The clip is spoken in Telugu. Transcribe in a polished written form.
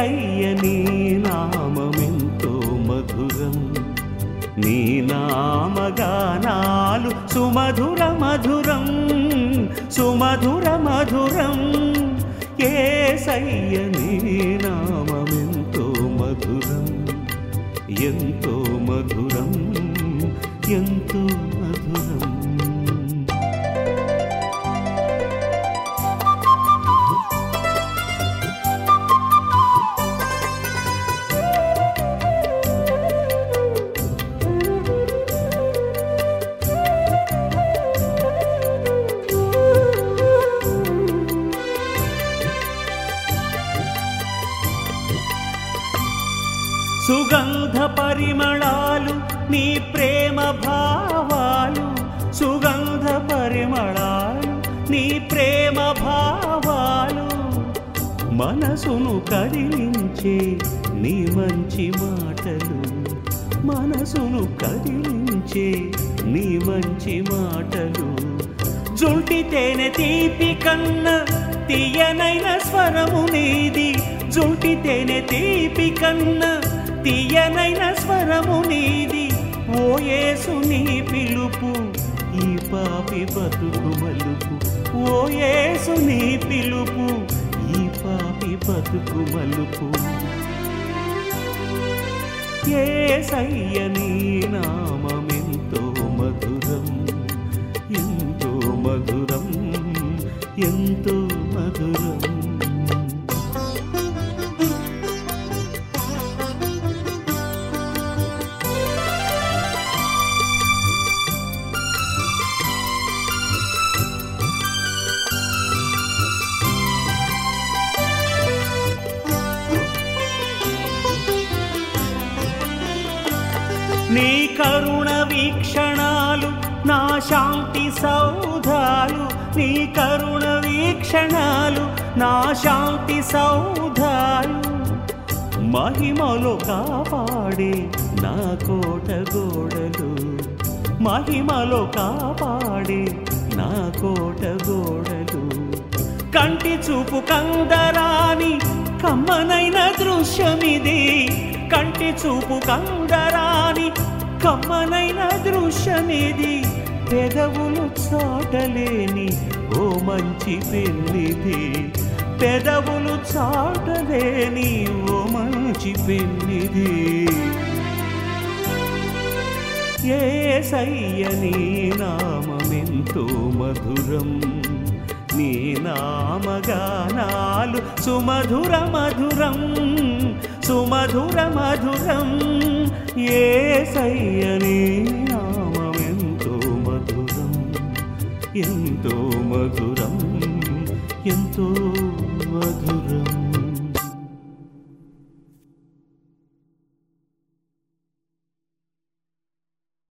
యేసయ్య నీ నామమెంతో మధురం, నీ నామగానాలు సుమధుర మధురం, సుమధుర మధురం. యేసయ్య నీ నామమెంతో మధురం, ఎంతో మధురం, ఎంతో మధురం. సుగంధ పరిమళాలు నీ ప్రేమ భావాలు, సుగంధ పరిమళాలు నీ ప్రేమ భావాలు, మనసును కదిలించే నీ మంచి మాటలు, మనసును కదిలించే నీ మంచి మాటలు. జుంటి తేనె తీపి కన్న తీయనైన స్వరము నీది, జుంటి తేనె తీపి కన్న తీయనైన స్వరము నీది. ఓ యేసు నీ పిలుపు ఈ పాపి బతుకు మలుపు, ఓ యేసు నీ పిలుపు ఈ పాపి బతుకు మలుపు. యేసయ్య నీ నామమెంతో మధురం, ఎంతో మధురం, ఎంతో మధురం. నీ కరుణ వీక్షణాలు నా శాంతి సౌధాలు, నీ కరుణ వీక్షణాలు నా శాంతి సౌధాలు. మహిమలో కాపాడే నా కోట గోడలు, మహిమలో కాపాడే నా కోట గోడలు. కంటి చూపు కందరాని కమ్మనైన దృశ్యమిది, కంటి చూపు కందరాని కమ్మనైన దృశ్యమిది. పెదవులు చాటలేని ఓ మంచి పెన్నిది, పెదవులు చాటలేని ఓ మంచి పెన్నిది. యేసయ్య నీ నామమెంతో మధురం, నీ నామగానాలు సుమధుర మధురం, సుమధుర మధురం. యేసయ్య నీ నామమెంతో మధురం, ఎంతో మధురం, ఎంతో మధురం.